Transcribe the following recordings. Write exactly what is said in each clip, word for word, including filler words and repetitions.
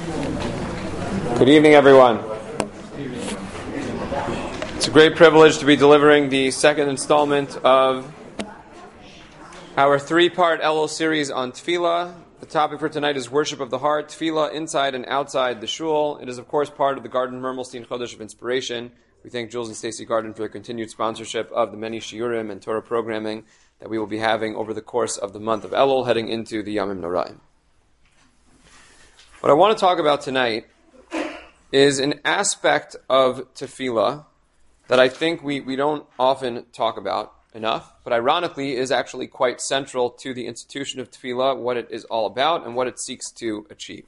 Good evening, everyone. It's a great privilege to be delivering the second installment of our three-part Elul series on Tefillah. The topic for tonight is worship of the heart, Tefillah inside and outside the shul. It is, of course, part of the Garden Mermelstein Chodesh of Inspiration. We thank Jules and Stacy Garden for their continued sponsorship of the many shiurim and Torah programming that we will be having over the course of the month of Elul, heading into the Yamim Noraim. What I want to talk about tonight is an aspect of tefillah that I think we, we don't often talk about enough, but ironically is actually quite central to the institution of tefillah, what it is all about, and what it seeks to achieve.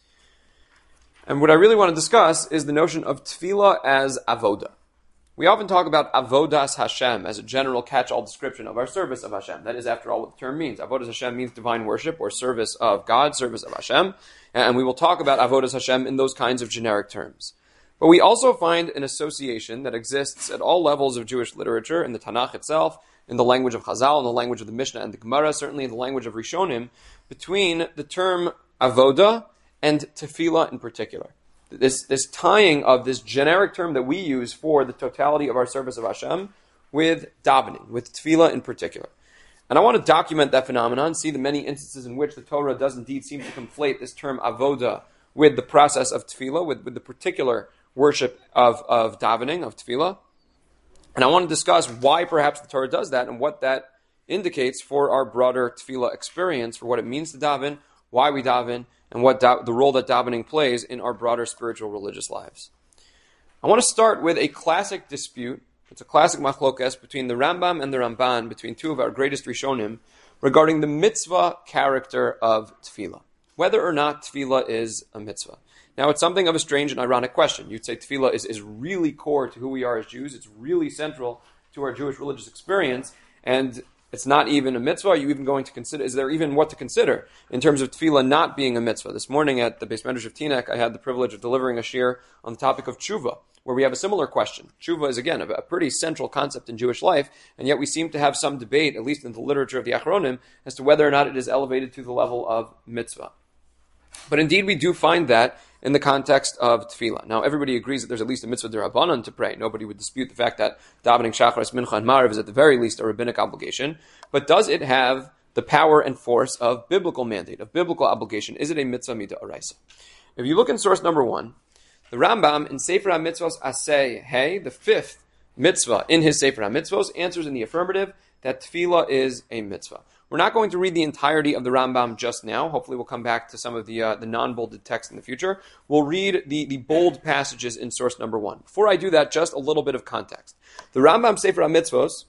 And what I really want to discuss is the notion of tefillah as avoda. We often talk about avodas Hashem as a general catch-all description of our service of Hashem. That is, after all, what the term means. Avodas Hashem means divine worship or service of God, service of Hashem. And we will talk about avodas Hashem in those kinds of generic terms. But we also find an association that exists at all levels of Jewish literature, in the Tanakh itself, in the language of Chazal, in the language of the Mishnah and the Gemara, certainly in the language of Rishonim, between the term avoda and tefillah in particular. This, this tying of this generic term that we use for the totality of our service of Hashem with davening, with tefillah in particular. And I want to document that phenomenon, see the many instances in which the Torah does indeed seem to conflate this term avoda with the process of tefillah, with, with the particular worship of, of davening, of tefillah. And I want to discuss why perhaps the Torah does that and what that indicates for our broader tefillah experience, for what it means to daven, why we daven, and what da- the role that davening plays in our broader spiritual religious lives. I want to start with a classic dispute. It's a classic machlokes between the Rambam and the Ramban, between two of our greatest Rishonim, regarding the mitzvah character of tefillah, whether or not tefillah is a mitzvah. Now, it's something of a strange and ironic question. You'd say tefillah is, is really core to who we are as Jews. It's really central to our Jewish religious experience, and it's not even a mitzvah. Are you even going to consider, is there even what to consider in terms of tefillah not being a mitzvah? This morning at the Beis Medrash of Teaneck, I had the privilege of delivering a shiur on the topic of tshuva, where we have a similar question. Tshuva is, again, a, a pretty central concept in Jewish life, and yet we seem to have some debate, at least in the literature of the Achronim, as to whether or not it is elevated to the level of mitzvah. But indeed, we do find that in the context of tefillah. Now, everybody agrees that there's at least a mitzvah d'Rabbanan to pray. Nobody would dispute the fact that davening shacharis, mincha, and mariv is at the very least a rabbinic obligation. But does it have the power and force of biblical mandate, of biblical obligation? Is it a mitzvah mid'oraisa? If you look in source number one, the Rambam in Sefer HaMitzvos Aseh Hey, the fifth mitzvah in his Sefer HaMitzvos, answers in the affirmative that tefillah is a mitzvah. We're not going to read the entirety of the Rambam just now. Hopefully we'll come back to some of the uh, the non-bolded text in the future. We'll read the, the bold passages in source number one. Before I do that, just a little bit of context. The Rambam Sefer HaMitzvos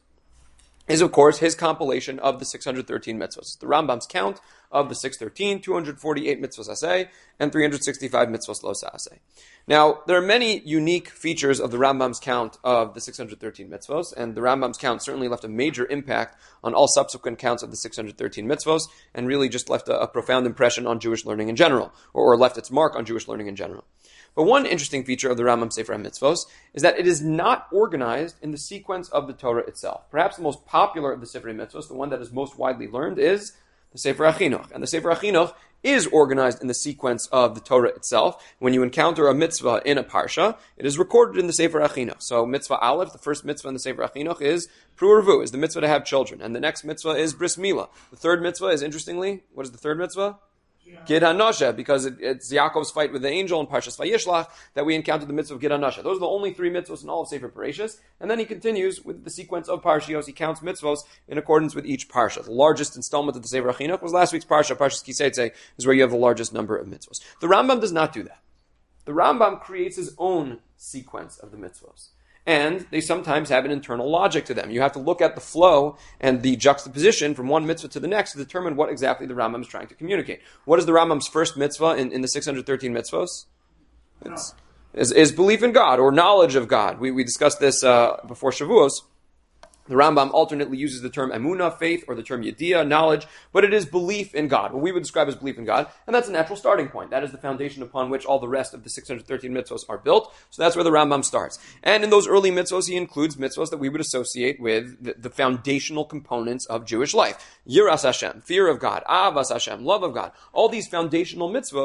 is, of course, his compilation of the six hundred thirteen mitzvos. The Rambam's count of the six hundred thirteen, two hundred forty-eight mitzvos aseh, and three hundred sixty-five mitzvos lo aseh. Now, there are many unique features of the Rambam's count of the six hundred thirteen mitzvos, and the Rambam's count certainly left a major impact on all subsequent counts of the six hundred thirteen mitzvos, and really just left a, a profound impression on Jewish learning in general, or, or left its mark on Jewish learning in general. But one interesting feature of the Rambam Sefer HaMitzvos is that it is not organized in the sequence of the Torah itself. Perhaps the most popular of the Sefer HaMitzvos, the one that is most widely learned, is the Sefer HaChinuch. And the Sefer HaChinuch is organized in the sequence of the Torah itself. When you encounter a mitzvah in a parsha, it is recorded in the Sefer HaChinuch. So mitzvah Aleph, the first mitzvah in the Sefer HaChinuch, is Pru Urvu, is the mitzvah to have children. And the next mitzvah is Bris Milah. The third mitzvah is, interestingly, what is the third mitzvah? Gid HaNasha, because it, it's Yaakov's fight with the angel in Parshas Vayishlach that we encountered the mitzvah of Gid HaNasha. Those are the only three mitzvahs in all of Sefer Parashas. And then he continues with the sequence of Parshios. He counts mitzvahs in accordance with each Parsha. The largest installment of the Sefer HaChinuch was last week's Parsha. Parshas Kiseitze is where you have the largest number of mitzvahs. The Rambam does not do that. The Rambam creates his own sequence of the mitzvahs. And they sometimes have an internal logic to them. You have to look at the flow and the juxtaposition from one mitzvah to the next to determine what exactly the Rambam is trying to communicate. What is the Rambam's first mitzvah in, in the six hundred thirteen mitzvahs? It's, is, is belief in God or knowledge of God. We, we discussed this uh, before Shavuos. The Rambam alternately uses the term emunah, faith, or the term yediyah, knowledge, but it is belief in God, what we would describe as belief in God, and that's a natural starting point. That is the foundation upon which all the rest of the six hundred thirteen mitzvos are built, so that's where the Rambam starts. And in those early mitzvos, he includes mitzvos that we would associate with the, the foundational components of Jewish life. Yiras Hashem, fear of God, Avas Hashem, love of God. All these foundational mitzvos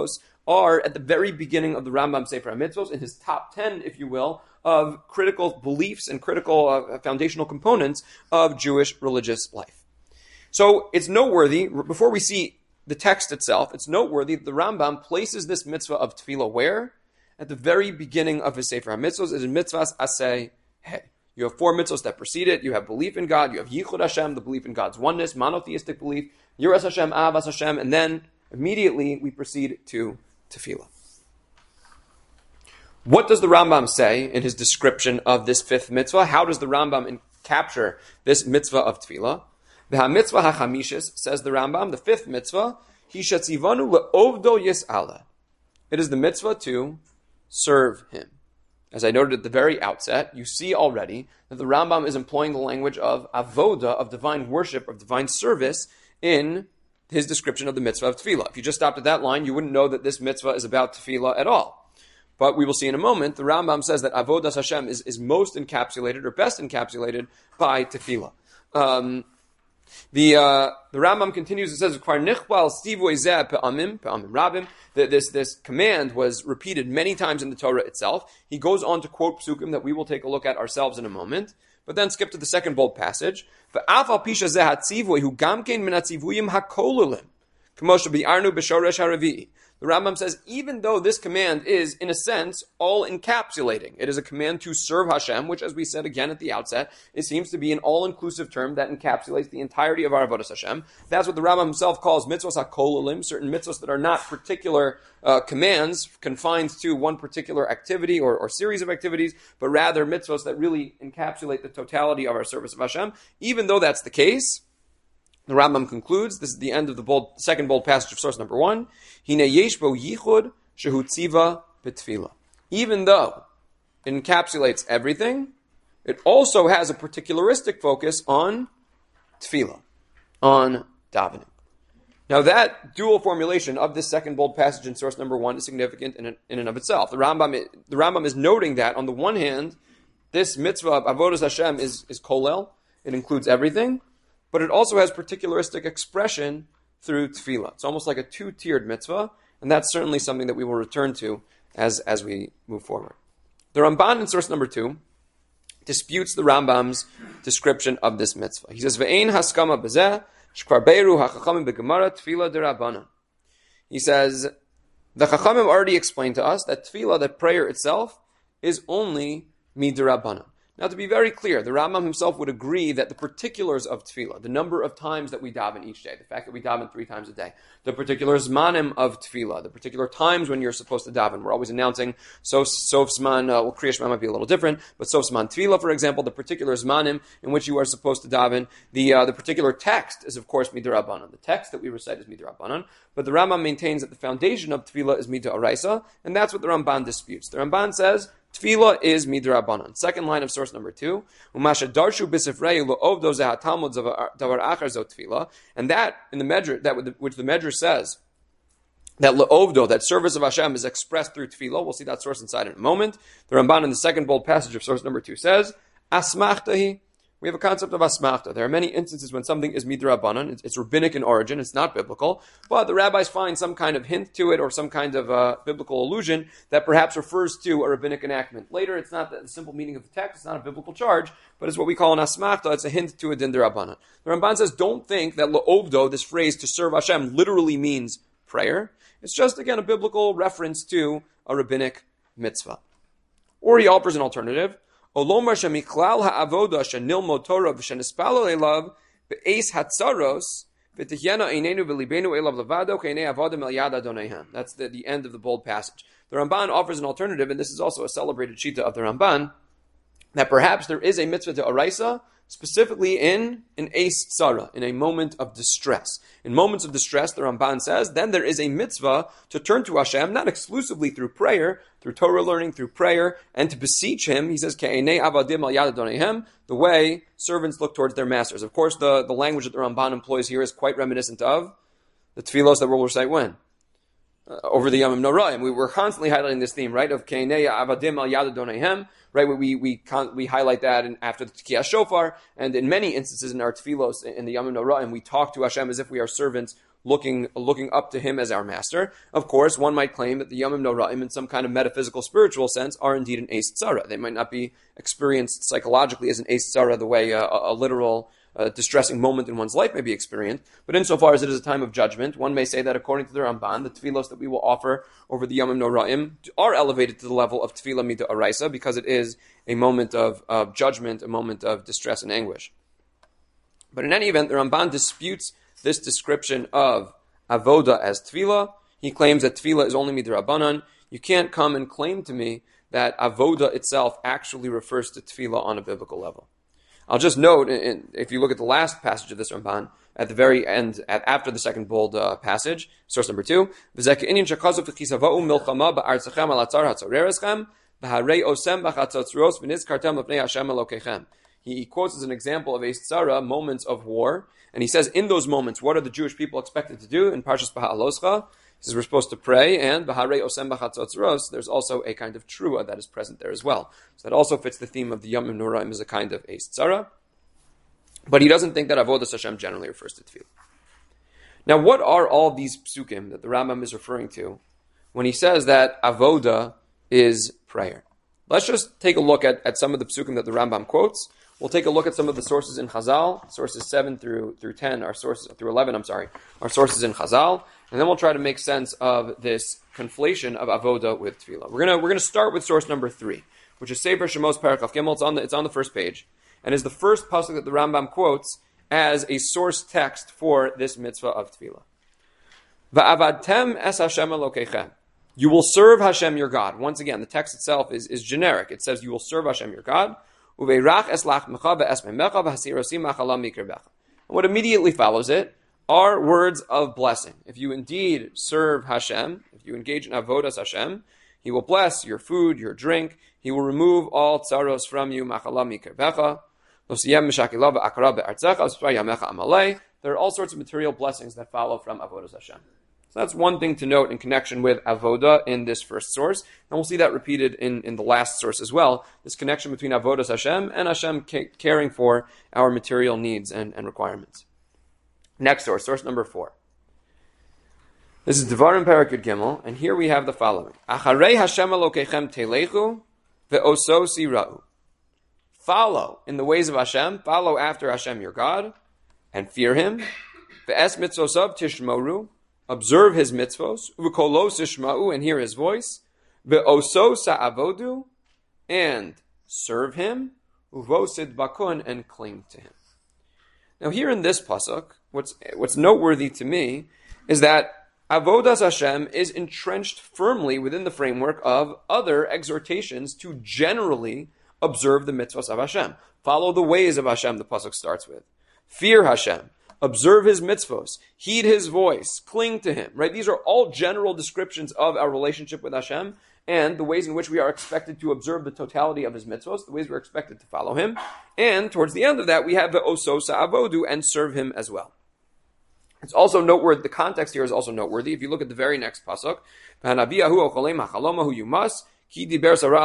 are at the very beginning of the Rambam Sefer HaMitzvos, in his top ten, if you will, of critical beliefs and critical uh, foundational components of Jewish religious life. So it's noteworthy, before we see the text itself, it's noteworthy that the Rambam places this mitzvah of tefillah where? At the very beginning of his Sefer HaMitzvos, is in mitzvahs aseh he. You have four mitzvahs that precede it. You have belief in God. You have Yichud Hashem, the belief in God's oneness, monotheistic belief, Yiras Hashem, Avas Hashem, and then immediately we proceed to tefillah. What does the Rambam say in his description of this fifth mitzvah? How does the Rambam capture this mitzvah of tefillah? The mitzvah hachamishis, says the Rambam, the fifth mitzvah, hi shetzivanu le'ovdo yis'ala. It is the mitzvah to serve him. As I noted at the very outset, you see already that the Rambam is employing the language of avoda, of divine worship, of divine service, in his description of the mitzvah of tefillah. If you just stopped at that line, you wouldn't know that this mitzvah is about tefillah at all. But we will see in a moment, the Rambam says that avodas Hashem is, is most encapsulated, or best encapsulated, by tefillah. Um, The uh, the Rambam continues and says, that this, this command was repeated many times in the Torah itself. He goes on to quote psukim that we will take a look at ourselves in a moment, but then skip to the second bold passage. The Rambam says, even though this command is, in a sense, all-encapsulating, it is a command to serve Hashem, which, as we said again at the outset, it seems to be an all-inclusive term that encapsulates the entirety of our avodas Hashem. That's what the Rambam himself calls mitzvos hakololim, certain mitzvos that are not particular uh, commands confined to one particular activity or, or series of activities, but rather mitzvos that really encapsulate the totality of our service of Hashem. Even though that's the case, the Rambam concludes, this is the end of the bold, second bold passage of source number one, Hine yesh bo yichud shehu tziva b'tefillah. Even though it encapsulates everything, it also has a particularistic focus on tefillah, on davening. Now that dual formulation of this second bold passage in source number one is significant in, in and of itself. The Rambam, the Rambam is noting that, on the one hand, this mitzvah of avodas Hashem is, is kolel, it includes everything, but it also has particularistic expression through tefillah. It's almost like a two-tiered mitzvah, and that's certainly something that we will return to as, as we move forward. The Ramban in source number two disputes the Rambam's description of this mitzvah. He says, "Ve'ein haskama b'zeh shkvar beiru hachachamim begemara tefillah derabanan." He says, the Chachamim already explained to us that tefillah, that prayer itself, is only midirabanan. Now, to be very clear, the Rambam himself would agree that the particulars of tefillah, the number of times that we daven each day, the fact that we daven three times a day, the particular zmanim of tefillah, the particular times when you're supposed to daven. We're always announcing sof, sof zman, uh, well, Kriya Shema might be a little different, but sof zman tefillah, for example, the particular zmanim in which you are supposed to daven. The uh, the particular text is, of course, midirabanan. The text that we recite is midirabanan, but the Rambam maintains that the foundation of tefillah is midaraisa, and that's what the Ramban disputes. The Ramban says, tefillah is midrabanan. Second line of source number two. Umasha darshu b'sifrei lo'ovdo zeh hatalmud davar achar zo tefillah. And that, in the Medrash, that which the Medrash says, that lo'ovdo, that service of Hashem, is expressed through tefillah. We'll see that source inside in a moment. The Ramban in the second bold passage of source number two says, asmachtahi. We have a concept of asmachta. There are many instances when something is midrabanan, it's, it's rabbinic in origin, it's not biblical, but the rabbis find some kind of hint to it or some kind of uh, biblical allusion that perhaps refers to a rabbinic enactment. Later, it's not the simple meaning of the text, it's not a biblical charge, but it's what we call an asmachta, it's a hint to a din derabanan. The Ramban says, don't think that lo'ovdo, this phrase to serve Hashem, literally means prayer. It's just, again, a biblical reference to a rabbinic mitzvah. Or he offers an alternative. Olomar shemiklal ha'avoda shenilmod Torah v'shenispalo elav be'es hatzaros v'tihyena einenu v'libenu elav levado k'einei avodim el yad adoneihem. That's the, the end of the bold passage. The Ramban offers an alternative, and this is also a celebrated shita of the Ramban, that perhaps there is a mitzvah to araisa, specifically in an eis tzara, in a moment of distress. In moments of distress, the Ramban says, then there is a mitzvah to turn to Hashem, not exclusively through prayer, through Torah learning, through prayer, and to beseech Him. He says, Ke'enei avadim al yad adoneihem, the way servants look towards their masters. Of course, the, the language that the Ramban employs here is quite reminiscent of the tefillos that we'll recite when? Uh, over the Yamim Noraim. We were constantly highlighting this theme, right, of Ke'enei avadim al yad adoneihem, right, we we we, we highlight that in, after the Tkiyah Shofar, and in many instances in our tefillos, in the Yamim Noraim, we talk to Hashem as if we are servants looking looking up to him as our master. Of course, one might claim that the Yomim Noraim, in some kind of metaphysical, spiritual sense, are indeed an Eis Tzara. They might not be experienced psychologically as an Eis Tzara the way a, a literal uh, distressing moment in one's life may be experienced. But insofar as it is a time of judgment, one may say that according to the Ramban, the tefillos that we will offer over the Yomim Noraim are elevated to the level of tefillah mida oraisa, because it is a moment of, of judgment, a moment of distress and anguish. But in any event, the Ramban disputes this description of avoda as tefillah. He claims that tefillah is only midrabanan. You can't come and claim to me that avoda itself actually refers to tefillah on a biblical level. I'll just note, if you look at the last passage of this Ramban, at the very end, at, after the second bold uh, passage, source number two, he quotes as an example of a tzara, moments of war, and he says, in those moments, what are the Jewish people expected to do? In Parshas Baha'aloscha, he says we're supposed to pray, and Baharei Osem B'Chatzotzros, there's also a kind of trua that is present there as well. So that also fits the theme of the Yomim Noraim as a kind of a tzara. But he doesn't think that Avodas Hashem generally refers to tefillah. Now, what are all these psukim that the Rambam is referring to when he says that avoda is prayer? Let's just take a look at, at some of the psukim that the Rambam quotes. We'll take a look at some of the sources in Chazal, sources seven through through ten, our sources through eleven. I'm sorry, our sources in Chazal, and then we'll try to make sense of this conflation of avoda with tefillah. We're gonna we're gonna start with source number three, which is Sefer Shemos Parakaf Gimel. It's on the it's on the first page, and is the first pasuk that the Rambam quotes as a source text for this mitzvah of tefillah. Va'avadtem es Hashem Elokeichem. You will serve Hashem your God. Once again, the text itself is, is generic. It says you will serve Hashem your God. And what immediately follows it are words of blessing. If you indeed serve Hashem, if you engage in avodas Hashem, He will bless your food, your drink. He will remove all tzaros from you. There are all sorts of material blessings that follow from avodas Hashem. So that's one thing to note in connection with avoda in this first source. And we'll see that repeated in, in the last source as well. This connection between avodas Hashem and Hashem ca- caring for our material needs and, and requirements. Next source, source number four. This is Devarim Parakut Gimel, and here we have the following. Acharei Hashem Elokeichem telechu ve'oso sira'u. Follow in the ways of Hashem, follow after Hashem your God, and fear Him. Ve'es mitzosav tishmoru. Observe His mitzvos, u'kolos ishma'u, and hear His voice, ve'oso sa'avodu, and serve Him, u'vosid bakun, and cling to Him. Now here in this pasuk, what's what's noteworthy to me is that avodas Hashem is entrenched firmly within the framework of other exhortations to generally observe the mitzvos of Hashem. Follow the ways of Hashem, the pasuk starts with. Fear Hashem. Observe His mitzvos, heed His voice, cling to Him, right? These are all general descriptions of our relationship with Hashem and the ways in which we are expected to observe the totality of His mitzvos, the ways we're expected to follow Him. And towards the end of that, we have the oso sa'avodu, and serve Him as well. It's also noteworthy, the context here is also noteworthy. If you look at the very next pasuk, he says the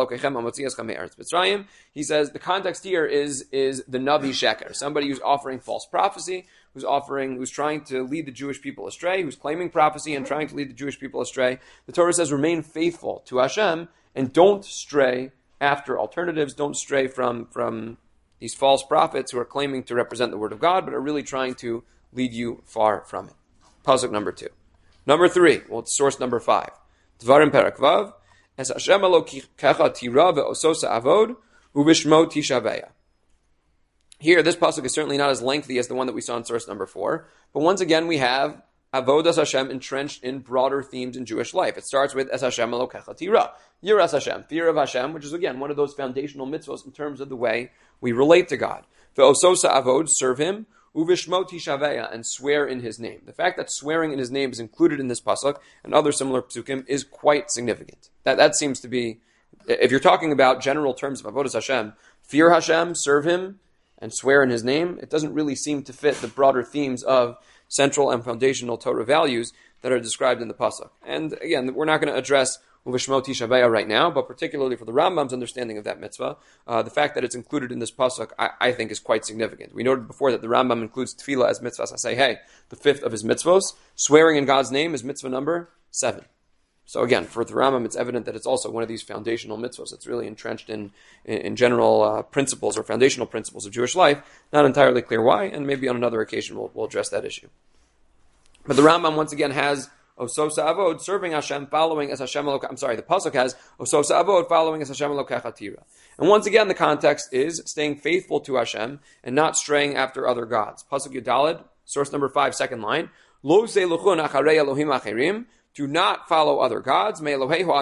context here is, is the Navi Sheker, somebody who's offering false prophecy, who's offering, who's trying to lead the Jewish people astray, who's claiming prophecy and trying to lead the Jewish people astray. The Torah says, remain faithful to Hashem and don't stray after alternatives, don't stray from, from these false prophets who are claiming to represent the Word of God, but are really trying to lead you far from it. Pasuk number two. Number three, well, it's source number five. Dvarim Perak Vav. As Hashem Elokecha tira ve'oso sa'avod u'bishmo tishaveya. Here, this pasuk is certainly not as lengthy as the one that we saw in source number four, but once again we have avodas Hashem entrenched in broader themes in Jewish life. It starts with as Hashem Elokecha tira, yiras Hashem, fear of Hashem, which is again one of those foundational mitzvos in terms of the way we relate to God. Ve'oso sa'avod, serve Him. Uvishmo tishaveya, and swear in His name. The fact that swearing in His name is included in this pasuk and other similar psukim is quite significant. That that seems to be, if you're talking about general terms of avodas Hashem, fear Hashem, serve Him, and swear in His name, it doesn't really seem to fit the broader themes of central and foundational Torah values that are described in the pasuk. And again, we're not going to address uveshmo Tisha B'Av right now, but particularly for the Rambam's understanding of that mitzvah, uh, the fact that it's included in this pasuk, I, I think, is quite significant. We noted before that the Rambam includes tefillah as mitzvahs. I say, hey, the fifth of his mitzvos, swearing in God's name is mitzvah number seven. So again, for the Rambam, it's evident that it's also one of these foundational mitzvahs. It's really entrenched in, in, in general uh, principles or foundational principles of Jewish life. Not entirely clear why, and maybe on another occasion we'll, we'll address that issue. But the Rambam once again has Ososa Avod, serving Hashem, following as Hashem Elokech. I'm sorry, the pasuk has Ososa Avod, following as Hashem Elokech Atira. And once again, the context is staying faithful to Hashem and not straying after other gods. Pasuk Yudalid, source number five, second line. Lo zeluchun acharei Elohim acherim. Do not follow other gods. From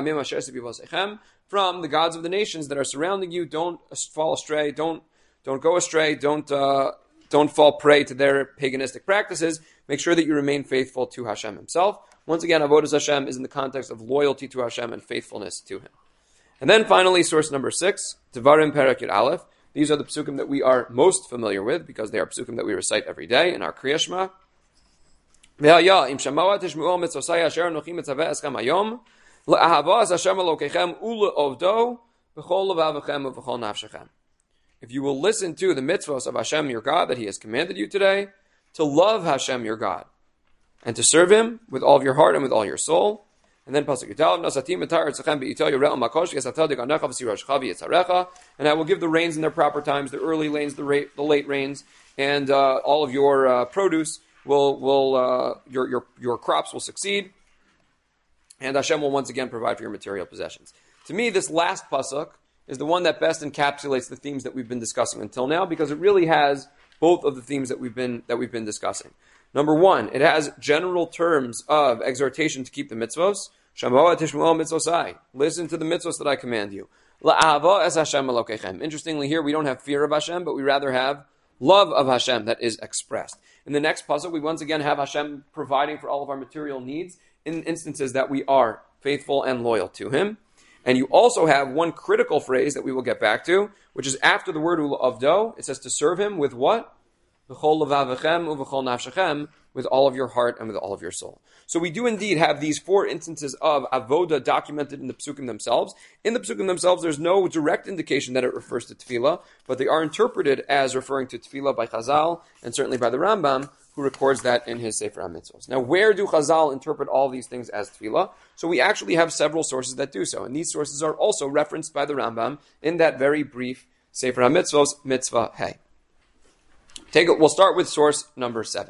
the gods of the nations that are surrounding you, don't fall astray. Don't don't go astray. Don't uh, don't fall prey to their paganistic practices. Make sure that you remain faithful to Hashem Himself. Once again, avodas Hashem is in the context of loyalty to Hashem and faithfulness to Him. And then finally, source number six, Devarim Perek Yud Aleph. These are the psukim that we are most familiar with because they are psukim that we recite every day in our Kriya Shema. Im shamawa tishmu'o mitzvosai asher anochi mitzaveh eschem hayom le'ahavas Hashem Elokechem ule'ovdo b'chol levavechem u'b'chol nafshechem. If you will listen to the mitzvos of Hashem your God that He has commanded you today, to love Hashem your God, and to serve Him with all of your heart and with all your soul. And then pasuk Yudalev nasatim etar etzechem be'itel yorel makosh yesatad deganecha v'sirashcha v'yitzarecha. And I will give the rains in their proper times, the early rains, the, ra- the late rains, and uh, all of your uh, produce will will uh, your your your crops will succeed, and Hashem will once again provide for your material possessions. To me, this last pasuk is the one that best encapsulates the themes that we've been discussing until now, because it really has both of the themes that we've been that we've been discussing. Number one, it has general terms of exhortation to keep the mitzvos. Shamawa tishmu'o mitzvosai. Listen to the mitzvos that I command you. La'ava es Hashem Elokechem. Interestingly, here we don't have fear of Hashem, but we rather have love of Hashem that is expressed. In the next pasuk, we once again have Hashem providing for all of our material needs in instances that we are faithful and loyal to Him. And you also have one critical phrase that we will get back to, which is after the word u'avdo. It says to serve Him with what? V'chol levavechem u'v'chol nafshechem, with all of your heart and with all of your soul. So we do indeed have these four instances of avoda documented in the psukim themselves. In the psukim themselves, there's no direct indication that it refers to tefillah, but they are interpreted as referring to tefillah by Chazal, and certainly by the Rambam, who records that in his Sefer HaMitzvos. Now, where do Chazal interpret all these things as tefillah? So we actually have several sources that do so, and these sources are also referenced by the Rambam in that very brief Sefer HaMitzvos, Mitzvah Hey. Take it. We'll start with source number seven.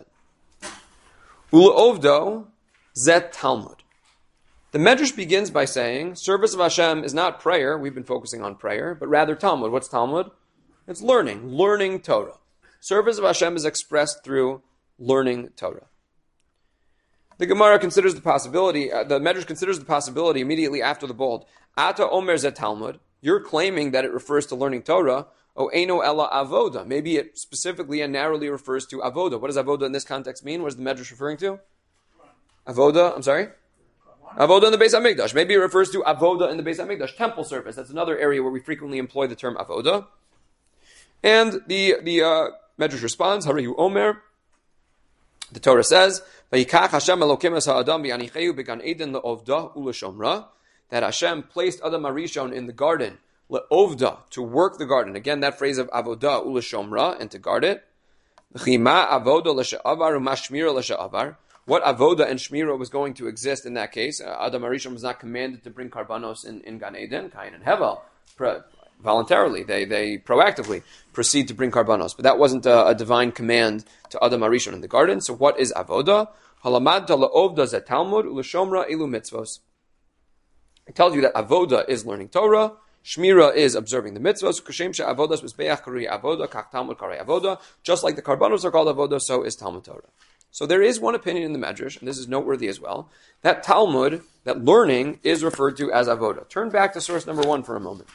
Ule'ovdo zet Talmud. The Medrash begins by saying, service of Hashem is not prayer, we've been focusing on prayer, but rather Talmud. What's Talmud? It's learning, learning Torah. Service of Hashem is expressed through learning Torah. The Gemara considers the possibility, uh, the Medrash considers the possibility immediately after the bold. Ata omer zet Talmud. You're claiming that it refers to learning Torah. O eno ella avoda. Maybe it specifically and narrowly refers to avoda. What does avoda in this context mean? What is the Medrash referring to? Avoda, I'm sorry? Avoda in the Beis HaMikdash. Maybe it refers to avoda in the Beis HaMikdash, temple service. That's another area where we frequently employ the term avoda. And the the uh, Medrash responds, Harihu Omer. The Torah says, Vayikach Hashem Elokim es ha'adam v'yanichehu began Eden le'ovda u'leshomra. That Hashem placed Adam HaRishon in the garden le'ovda, to work the garden. Again, that phrase of avoda u'leshomra, and to guard it. V'chima avoda l'sha'avar u'ma shmira l'sha'avar. What avoda and shmira was going to exist in that case? Uh, Adam HaRishon was not commanded to bring karbanos in, in Gan Eden, Cain and Hevel, pro, voluntarily. They they proactively proceed to bring karbanos. But that wasn't a, a divine command to Adam HaRishon in the garden. So what is avoda? Halamad la'ovda zet Talmud u'leshomra ilu mitzvos. It tells you that avoda is learning Torah, shmira is observing the mitzvos. Kashem she'avodas mizbeach kari avoda, kach Talmud kari avoda. Just like the karbanos are called avoda, so is Talmud Torah. So there is one opinion in the Medrash, and this is noteworthy as well, that Talmud, that learning, is referred to as avoda. Turn back to source number one for a moment.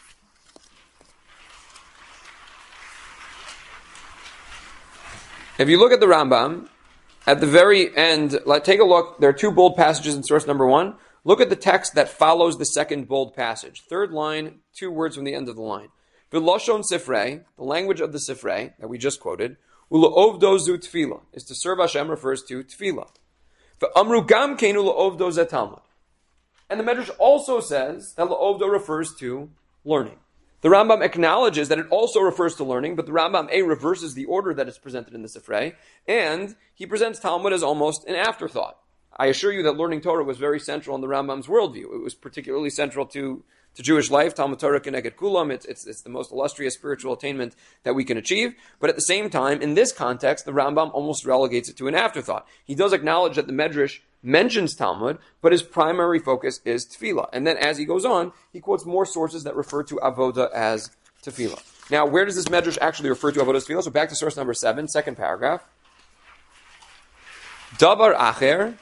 If you look at the Rambam, at the very end, like, take a look, there are two bold passages in source number one. Look at the text that follows the second bold passage. Third line, two words from the end of the line. V'loshon sifrei, the language of the sifrei that we just quoted, u'le'ovdo zu tefillah, is to serve Hashem refers to tefillah. V'amru gam kein u'le'ovdo zet Talmud. And the Medrash also says that La'ovdo refers to learning. The Rambam acknowledges that it also refers to learning, but the Rambam A reverses the order that is presented in the Sifrei, and he presents Talmud as almost an afterthought. I assure you that learning Torah was very central in the Rambam's worldview. It was particularly central to, to Jewish life. Talmud Torah Keneged Kulam. It's, it's, it's the most illustrious spiritual attainment that we can achieve. But at the same time, in this context, the Rambam almost relegates it to an afterthought. He does acknowledge that the Medrash mentions Talmud, but his primary focus is Tefillah. And then as he goes on, he quotes more sources that refer to Avoda as Tefillah. Now, where does this Medrash actually refer to Avoda as Tefillah? So back to source number seven, second paragraph. Davar Acher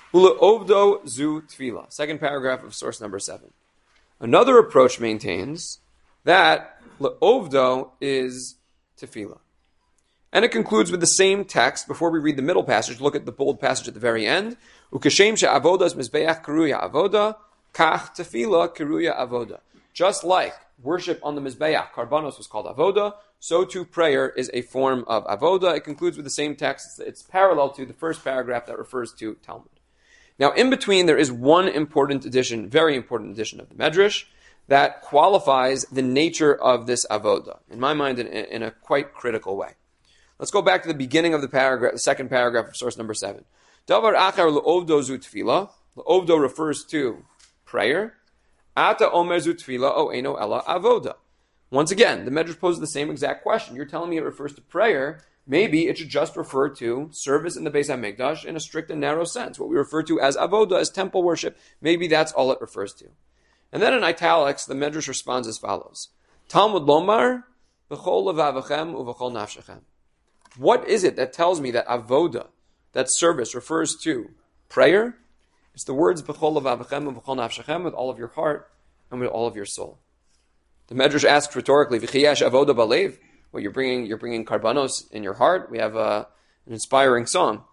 Ule'ovdo Zu Tefillah. Second paragraph of source number seven. Another approach maintains that Le'ovdo is Tefillah. And it concludes with the same text. Before we read the middle passage, look at the bold passage at the very end. Ukeshem she'avodas mizbeach keruya avoda, kach tefillah keruya avoda. Just like worship on the mizbeach, karbanos, was called avoda, so too prayer is a form of avoda. It concludes with the same text. It's, it's parallel to the first paragraph that refers to Talmud. Now, in between, there is one important addition, very important addition of the Medrash, that qualifies the nature of this avoda, in my mind, in, in a quite critical way. Let's go back to the beginning of the paragraph, the second paragraph of source number seven. Davar achar le'ovdo zu tefillah. Le'ovdo refers to prayer. Ata omer zu tefillah o eno ela avoda. Once again, the Medrash poses the same exact question. You're telling me it refers to prayer. Maybe it should just refer to service in the Beis HaMikdash in a strict and narrow sense. What we refer to as avoda, as temple worship. Maybe that's all it refers to. And then in italics, the Medrash responds as follows. Talmud lomar b'chol levavachem uv'chol nafshechem. What is it that tells me that avoda, that service, refers to prayer? It's the words b'chol levavachem uv'chol nafshechem, with all of your heart and with all of your soul. The Medrash asks rhetorically, v'chiyesh avoda balev. Well, you're bringing you're bringing karbanos in your heart. We have a, an inspiring song,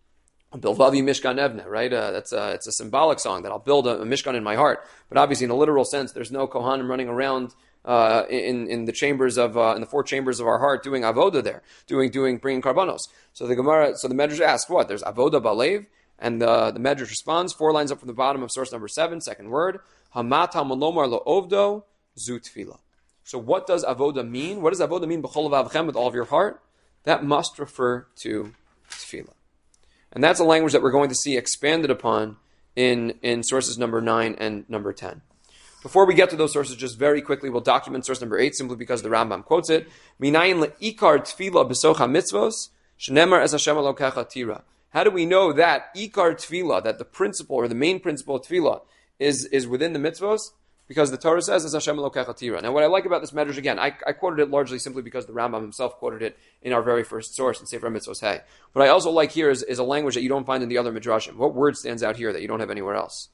Bilvavi Mishkan Evne, right? Uh, that's a, it's a symbolic song that I'll build a, a Mishkan in my heart. But obviously, in a literal sense, there's no Kohanim running around uh, in in the chambers of uh, in the four chambers of our heart doing avoda there, doing doing bringing karbanos. So the Gemara, so the Medrash asks, what? There's avoda balev, and the the Medrash responds four lines up from the bottom of source number seven, second word, Hamata Malomar Lo Ovdo Zu Tefillah. So what does avoda mean? What does avoda mean? B'chol levavchem, with all of your heart. That must refer to tefillah. And that's a language that we're going to see expanded upon in, in sources number nine and number ten. Before we get to those sources, just very quickly, we'll document source number eight simply because the Rambam quotes it. Minayin le'ikar tefillah b'socha mitzvos, shenemar es Hashem Elokecha tira. How do we know that ikar tefillah, that the principle or the main principle of tefillah is, is within the mitzvos? Because the Torah says, "Es Hashem Elokecha tira." Now, what I like about this Medrash, again, I, I quoted it largely simply because the Rambam himself quoted it in our very first source, in Sefer Mitzvos Hey. What I also like here is, is a language that you don't find in the other Midrashim. What word stands out here that you don't have anywhere else?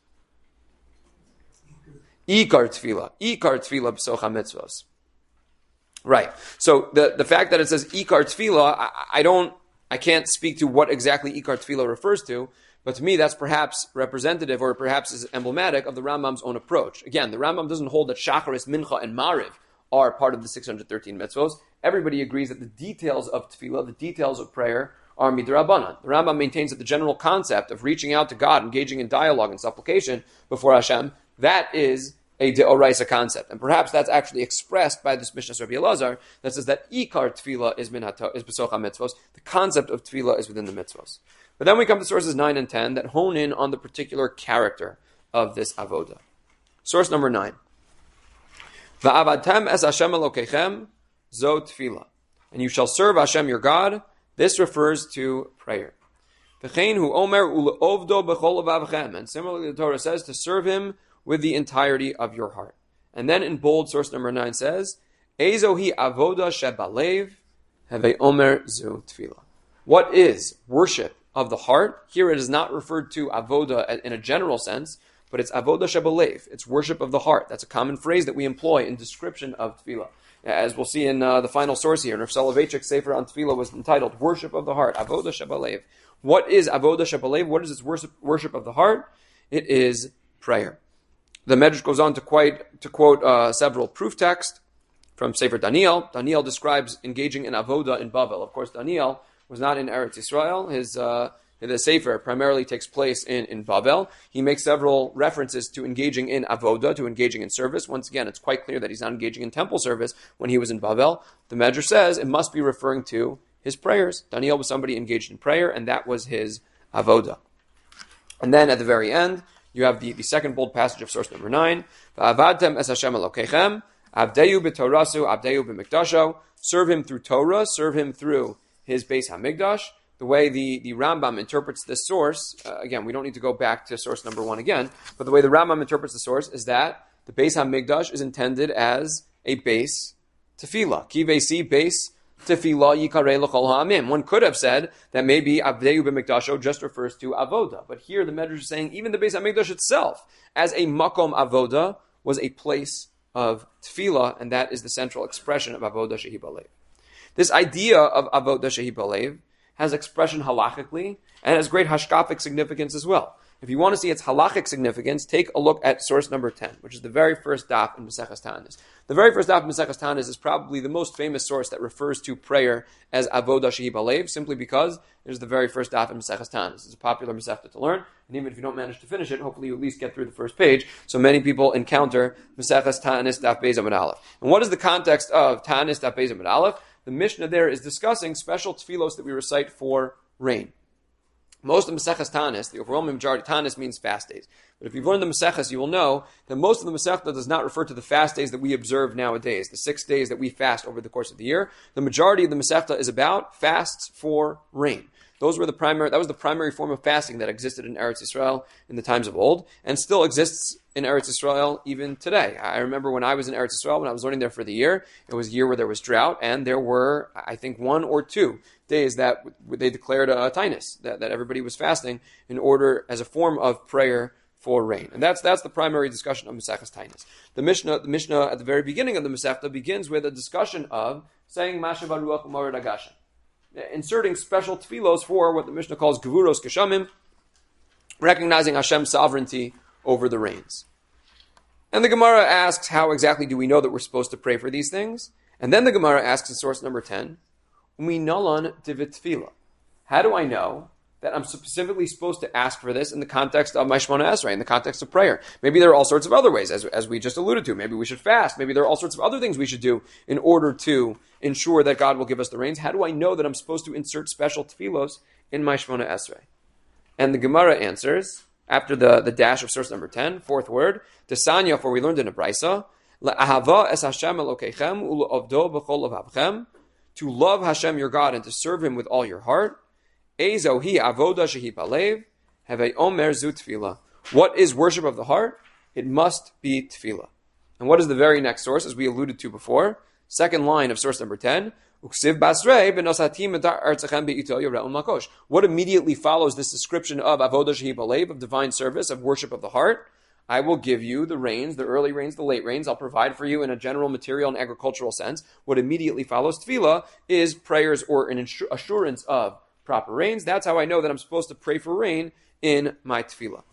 Ikar tefillah. Ikar tefillah b'socha mitzvos. Right. So the, the fact that it says Ikar tefillah, I, I don't, I can't speak to what exactly Ikar tefillah refers to. But to me, that's perhaps representative or perhaps is emblematic of the Rambam's own approach. Again, the Rambam doesn't hold that Shacharis, Mincha, and Mariv are part of the six hundred thirteen mitzvos. Everybody agrees that the details of tefillah, the details of prayer, are midrabanan. The Rambam maintains that the general concept of reaching out to God, engaging in dialogue and supplication before Hashem, that is a deoraisa concept. And perhaps that's actually expressed by this Mishnah Rabbi Elazar that says that Ikar tefillah is minhato, is besocha mitzvos. The concept of tefillah is within the mitzvos. But then we come to sources nine and ten that hone in on the particular character of this avoda. Source number nine. Va'avadtem es Hashem Elokechem zo tefillah. And you shall serve Hashem your God. This refers to prayer. V'chein hu omer ule'ovdo b'chol levavchem. And similarly, the Torah says to serve Him with the entirety of your heart. And then in bold, source number nine says, Ezohi avoda shebalev heve omer zu tefillah. What is worship of the heart? Here it is not referred to avoda in a general sense, but it's avoda shebalev. It's worship of the heart. That's a common phrase that we employ in description of tefillah. As we'll see in uh, the final source here, Rav Soloveitchik's Sefer on tefillah was entitled Worship of the Heart, avoda shebalev. What is avoda shebalev? What is this worship, worship of the heart? It is prayer. The Medrash goes on to, quite, to quote uh, several proof texts from Sefer Daniel. Daniel describes engaging in avoda in Babel. Of course, Daniel was not in Eretz Yisrael. His uh, the Sefer primarily takes place in, in Bavel. He makes several references to engaging in avoda, to engaging in service. Once again, it's quite clear that he's not engaging in temple service when he was in Bavel. The Medrash says it must be referring to his prayers. Daniel was somebody engaged in prayer, and that was his avoda. And then at the very end, you have the, the second bold passage of source number nine. Va'avadtem es Hashem Elokechem, abdeyu b'torasu, abdeyu b'mikdasho. Serve him through Torah, serve him through his Beis HaMikdash. The way the, the Rambam interprets this source, uh, again, we don't need to go back to source number one again, but the way the Rambam interprets the source is that the Beis HaMikdash is intended as a base tefillah. Ki veisi base tefillah yikarei l'chol ha'amim. One could have said that maybe Avdeyu b'mikdasho just refers to avoda, but here the Medrash is saying even the Beis HaMikdash itself, as a makom avoda, was a place of tefillah, and that is the central expression of avoda shehi balev. This idea of avoda shehi balev has expression halachically and has great hashkafic significance as well. If you want to see its halachic significance, take a look at source number ten, which is the very first daf in Maseches Tanis. The very first daf in Maseches Tanis is probably the most famous source that refers to prayer as avoda shehi balev, simply because it is the very first daf in Maseches Tanis. It's a popular Masechta to learn, and even if you don't manage to finish it, hopefully you at least get through the first page. So many people encounter Maseches Tanis daf Beis Amud Aleph. And what is the context of Tanis daf Beis Amud Aleph? The Mishnah there is discussing special tefillos that we recite for rain. Most of the Maseches Tanis, the overwhelming majority, Tanis means fast days. But if you've learned the Maseches, you will know that most of the Masechta does not refer to the fast days that we observe nowadays, the six days that we fast over the course of the year. The majority of the Masechta is about fasts for rain. Those were the primary, that was the primary form of fasting that existed in Eretz Yisrael in the times of old, and still exists in Eretz Yisrael even today. I remember when I was in Eretz Yisrael, when I was learning there for the year, it was a year where there was drought, and there were, I think, one or two days that they declared a tainus, that, that everybody was fasting in order, as a form of prayer for rain. And that's that's the primary discussion of Maseches Tainus. The Mishnah, the Mishnah at the very beginning of the Masechta begins with a discussion of saying Mashav HaRuach U'Mored HaGashem, inserting special tefillos for what the Mishnah calls Gevuros Geshamim, recognizing Hashem's sovereignty over the rains. And the Gemara asks, how exactly do we know that we're supposed to pray for these things? And then the Gemara asks in source number ten, Umi nalan divit tefillah. How do I know that I'm specifically supposed to ask for this in the context of my Shemona Esrei, in the context of prayer? Maybe there are all sorts of other ways, as, as we just alluded to. Maybe we should fast. Maybe there are all sorts of other things we should do in order to ensure that God will give us the rains. How do I know that I'm supposed to insert special tefillos in my Shemona Esrei? And the Gemara answers, after the, the dash of source number ten, fourth word, Tesanya, for we learned in a Brisa, La'ahava es Hashem Elokeichem u'le'ovdo b'chol levavchem, to love Hashem your God and to serve Him with all your heart. Ezo hi avoda shehi balev, have omer zu tefillah. What is worship of the heart? It must be tefillah. And what is the very next source, as we alluded to before? Second line of source number ten. Uksiv basrei b'nosatim artzachem be'ito yore'un makosh. What immediately follows this description of avoda shehi balev, of divine service, of worship of the heart? I will give you the rains, the early rains, the late rains. I'll provide for you in a general material and agricultural sense. What immediately follows tefillah is prayers or an assurance of proper rains. That's how I know that I'm supposed to pray for rain in my tefillah.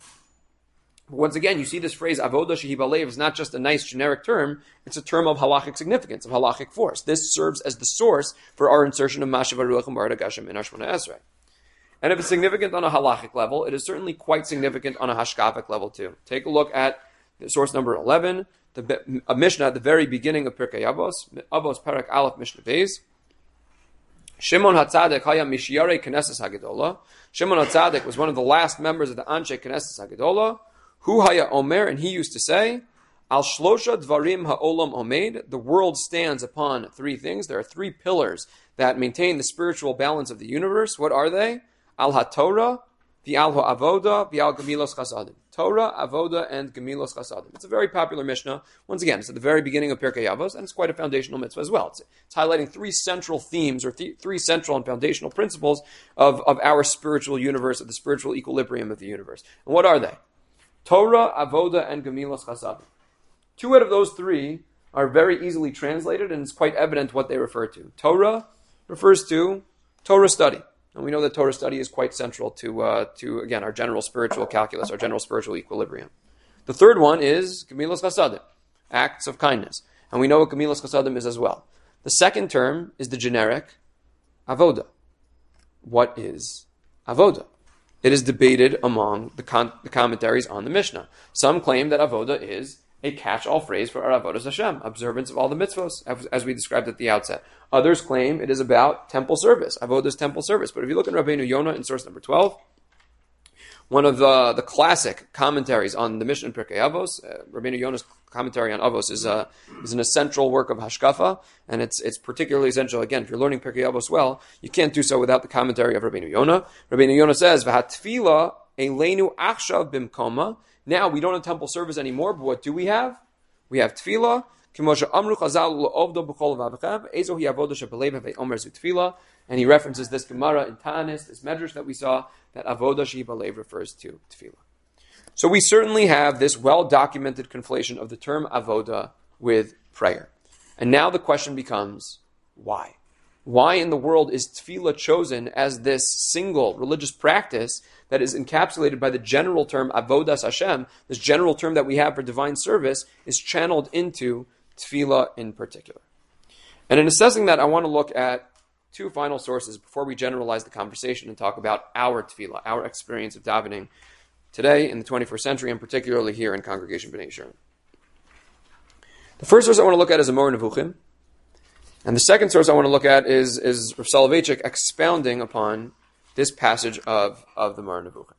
Once again, you see this phrase, avoda shehi balev, is not just a nice generic term, it's a term of halachic significance, of halachic force. This serves as the source for our insertion of Mashav HaRuach U'Mored HaGashem in our Shemona Esrei. And if it's significant on a halachic level, it is certainly quite significant on a hashkafic level too. Take a look at source number eleven, the a Mishnah at the very beginning of Pirkei Avos, Avos Perek Aleph Mishnah Beis. Shimon HaTzadik haya mishyarei Knesses HaGedolah. Shimon HaTzadik was one of the last members of the Anshe Knesses HaGedolah. Hu haya omer, and he used to say, Al shlosha dvarim ha'olam omed, the world stands upon three things. There are three pillars that maintain the spiritual balance of the universe. What are they? Al ha-Torah, the al ha-Avoda, the al gemilos chasadim. Torah, Avoda, and gemilos chasadim. It's a very popular Mishnah. Once again, it's at the very beginning of Pirkei Avos, and it's quite a foundational mitzvah as well. It's, it's highlighting three central themes, or th- three central and foundational principles of, of our spiritual universe, of the spiritual equilibrium of the universe. And what are they? Torah, Avoda, and gemilos chasadim. Two out of those three are very easily translated, and it's quite evident what they refer to. Torah refers to Torah study. And we know that Torah study is quite central to, uh, to again, our general spiritual calculus, our general spiritual equilibrium. The third one is Gemilos Chasadim, acts of kindness. And we know what Gemilos Chasadim is as well. The second term is the generic Avoda. What is Avoda? it is debated among the, con- the commentaries on the Mishnah. Some claim that avoda is a catch-all phrase for avodas Hashem, observance of all the mitzvos, as, as we described at the outset. Others claim it is about temple service, avoda's temple service. But if you look at Rabbeinu Yonah in source number twelve, one of the, the classic commentaries on the Mishnah in Pirkei Avos, uh, Rabbeinu Yonah's commentary on Avos is, uh, is an essential work of Hashkafa, and it's it's particularly essential. Again, if you're learning Pirkei Avos well, you can't do so without the commentary of Rabbeinu Yonah. Rabbeinu Yonah says, "V'hatfila eleinu achshav bimkoma." Now we don't have temple service anymore, but what do we have? We have tefillah. And he references this Gemara in Ta'anis, this Medrash that we saw, that avoda shebalev refers to tefillah. So we certainly have this well-documented conflation of the term avoda with prayer. And now the question becomes, why? Why in the world is tefillah chosen as this single religious practice that is encapsulated by the general term avodas Hashem, this general term that we have for divine service, is channeled into tefillah in particular? And in assessing that, I want to look at two final sources before we generalize the conversation and talk about our tefillah, our experience of davening today in the twenty-first century, and particularly here in Congregation B'nai Yisrael. The first source I want to look at is the Moreh Nevuchim. And the second source I want to look at is, is Rav Soloveitchik expounding upon this passage of, of the Moreh Nevuchim.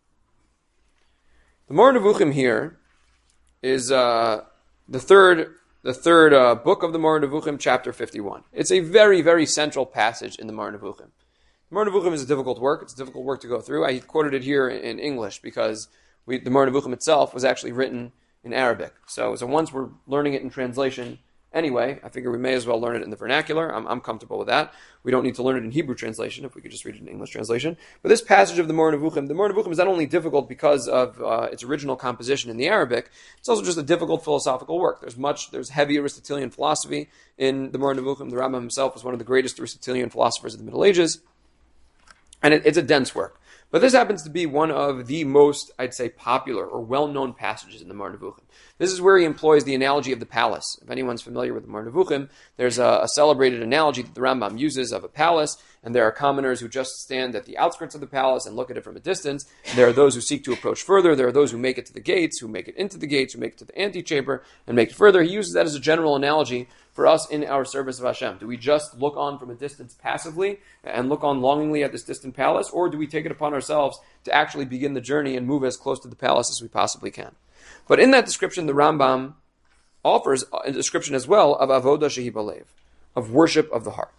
The Moreh Nevuchim here is uh, the third, the third uh, book of the Moreh Nevuchim, chapter fifty-one. It's a very, very central passage in the Moreh Nevuchim. The Moreh Nevuchim is a difficult work. It's a difficult work to go through. I quoted it here in English because we, the Moreh Nevuchim itself was actually written in Arabic. So, so once we're learning it in translation anyway, I figure we may as well learn it in the vernacular. I'm, I'm comfortable with that. We don't need to learn it in Hebrew translation if we could just read it in English translation. But this passage of the Moreh Nevuchim, the Moreh Nevuchim is not only difficult because of uh, its original composition in the Arabic, it's also just a difficult philosophical work. There's much, there's heavy Aristotelian philosophy in the Moreh Nevuchim. The Rambam himself was one of the greatest Aristotelian philosophers of the Middle Ages. And it, it's a dense work. But this happens to be one of the most, I'd say, popular or well-known passages in the Moreh Nevuchim. This is where he employs the analogy of the palace. If anyone's familiar with the Moreh Nevuchim, there's a, a celebrated analogy that the Rambam uses of a palace, and there are commoners who just stand at the outskirts of the palace and look at it from a distance. And there are those who seek to approach further. There are those who make it to the gates, who make it into the gates, who make it to the antechamber, and make it further. He uses that as a general analogy for us in our service of Hashem. Do we just look on from a distance passively and look on longingly at this distant palace, or do we take it upon ourselves to actually begin the journey and move as close to the palace as we possibly can? But in that description, the Rambam offers a description as well of avoda shehi balev, of worship of the heart.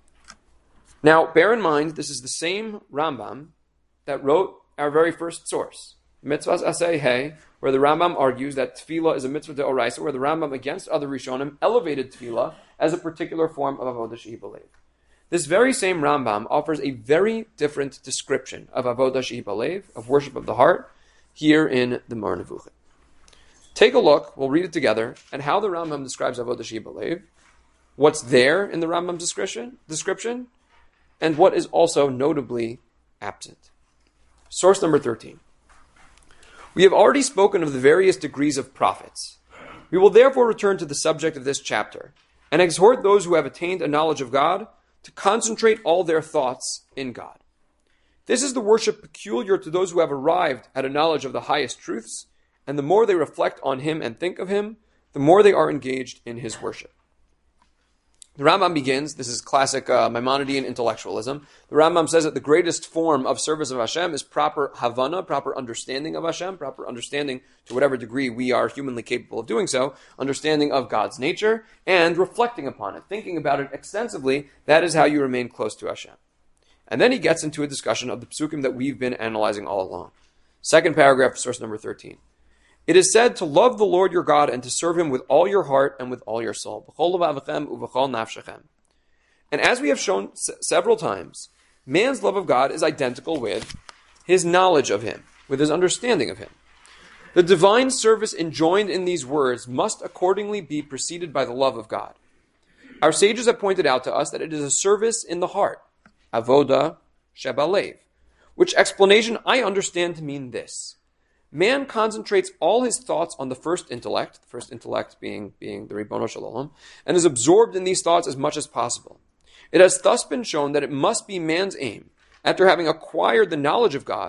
Now, bear in mind, this is the same Rambam that wrote our very first source, Mitzvahs Aseh Hey, where the Rambam argues that tefillah is a mitzvah deoraisa, where the Rambam, against other Rishonim, elevated tefillah as a particular form of avodah shehi balev. This very same Rambam offers a very different description of avodah shehi balev, of worship of the heart, here in the Moreh Nevuchim. Take a look, we'll read it together, at how the Rambam describes avodah shehi balev, what's there in the Rambam's description, description, and what is also notably absent. Source number thirteen. We have already spoken of the various degrees of prophets. We will therefore return to the subject of this chapter and exhort those who have attained a knowledge of God to concentrate all their thoughts in God. This is the worship peculiar to those who have arrived at a knowledge of the highest truths, and the more they reflect on Him and think of Him, the more they are engaged in His worship. The Rambam begins, this is classic uh, Maimonidean intellectualism. The Rambam says that the greatest form of service of Hashem is proper Havana, proper understanding of Hashem, proper understanding to whatever degree we are humanly capable of doing so, understanding of God's nature, and reflecting upon it, thinking about it extensively. That is how you remain close to Hashem. And then he gets into a discussion of the psukim that we've been analyzing all along. Second paragraph, source number thirteen. It is said to love the Lord your God and to serve Him with all your heart and with all your soul. And as we have shown s- several times, man's love of God is identical with his knowledge of Him, with his understanding of Him. The divine service enjoined in these words must accordingly be preceded by the love of God. Our sages have pointed out to us that it is a service in the heart, avoda shebalev, which explanation I understand to mean this. Man concentrates all his thoughts on the first intellect, the first intellect being, being the Ribbono Shel Olam, and is absorbed in these thoughts as much as possible. It has thus been shown that it must be man's aim, after having acquired the knowledge of God,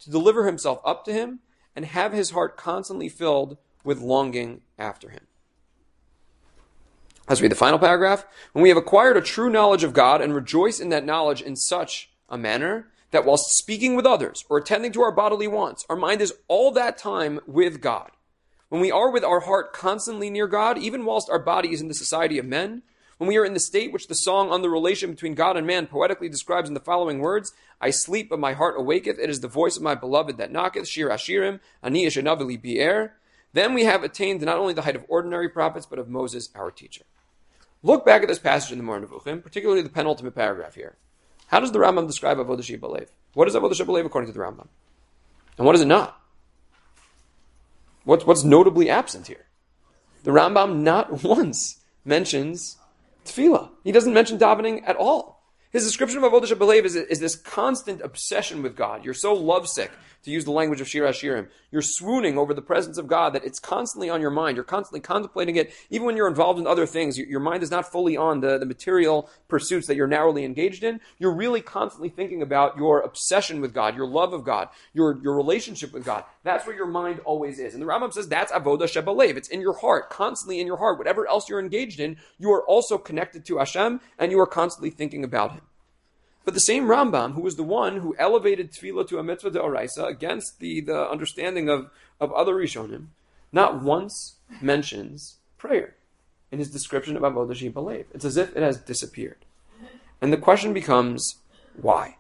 to deliver himself up to him, and have his heart constantly filled with longing after him. Let's read the final paragraph. When we have acquired a true knowledge of God and rejoice in that knowledge in such a manner that whilst speaking with others or attending to our bodily wants, our mind is all that time with God. When we are with our heart constantly near God, even whilst our body is in the society of men, when we are in the state which the song on the relation between God and man poetically describes in the following words, I sleep, but my heart awaketh, it is the voice of my beloved that knocketh, Shir Ashirim, Ani Eshenavili Bi'er, then we have attained not only the height of ordinary prophets, but of Moses, our teacher. Look back at this passage in the Moreh Nevuchim, particularly the penultimate paragraph here. How does the Rambam describe Avodah Shebalev? What is Avodah Shebalev according to the Rambam? And what is it not? What's, what's notably absent here? The Rambam not once mentions tefillah. He doesn't mention davening at all. His description of Avodah Shebalev is, is this constant obsession with God. You're so lovesick, to use the language of Shir Hashirim. You're swooning over the presence of God that it's constantly on your mind. You're constantly contemplating it. Even when you're involved in other things, your mind is not fully on the, the material pursuits that you're narrowly engaged in. You're really constantly thinking about your obsession with God, your love of God, your, your relationship with God. That's where your mind always is. And the Rambam says that's Avodah Shebalev. It's in your heart, constantly in your heart. Whatever else you're engaged in, you are also connected to Hashem and you are constantly thinking about Him. But the same Rambam, who was the one who elevated tefillah to a mitzvah d'oraisa against the, the understanding of, of other Rishonim, not once mentions prayer in his description of Avodah Shebalev. It's as if it has disappeared. And the question becomes, why?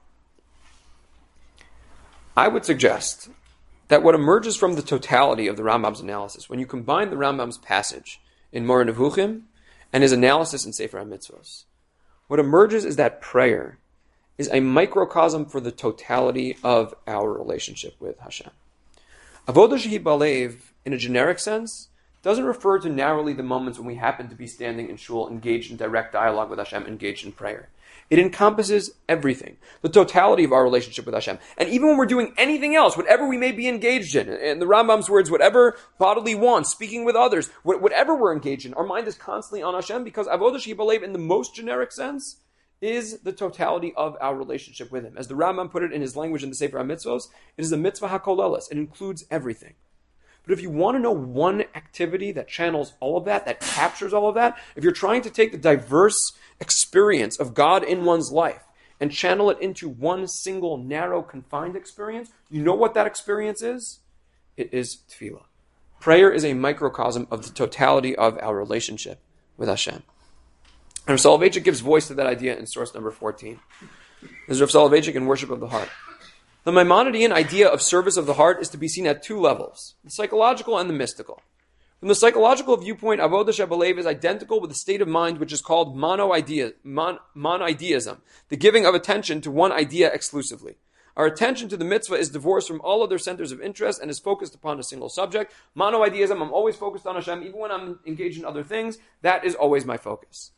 I would suggest that what emerges from the totality of the Rambam's analysis, when you combine the Rambam's passage in Moreh Nevuchim and his analysis in Sefer HaMitzvos, what emerges is that prayer is a microcosm for the totality of our relationship with Hashem. Avodah Shebalev, in a generic sense, doesn't refer to narrowly the moments when we happen to be standing in shul, engaged in direct dialogue with Hashem, engaged in prayer. It encompasses everything, the totality of our relationship with Hashem. And even when we're doing anything else, whatever we may be engaged in, in the Rambam's words, whatever bodily wants, speaking with others, whatever we're engaged in, our mind is constantly on Hashem, because Avodah Shebalev, in the most generic sense, is the totality of our relationship with Him. As the Rambam put it in his language in the Sefer HaMitzvos, it is a mitzvah hakolelis. It includes everything. But if you want to know one activity that channels all of that, that captures all of that, if you're trying to take the diverse experience of God in one's life and channel it into one single, narrow, confined experience, you know what that experience is? It is tefillah. Prayer is a microcosm of the totality of our relationship with Hashem. And Rav Soloveitchik gives voice to that idea in source number fourteen. This is Rav Soloveitchik in Worship of the Heart. The Maimonidean idea of service of the heart is to be seen at two levels, the psychological and the mystical. From the psychological viewpoint, Avodah Shebalev is identical with a state of mind which is called monoidea, mon, monoideism, the giving of attention to one idea exclusively. Our attention to the mitzvah is divorced from all other centers of interest and is focused upon a single subject. Monoideism, I'm always focused on Hashem, even when I'm engaged in other things, that is always my focus.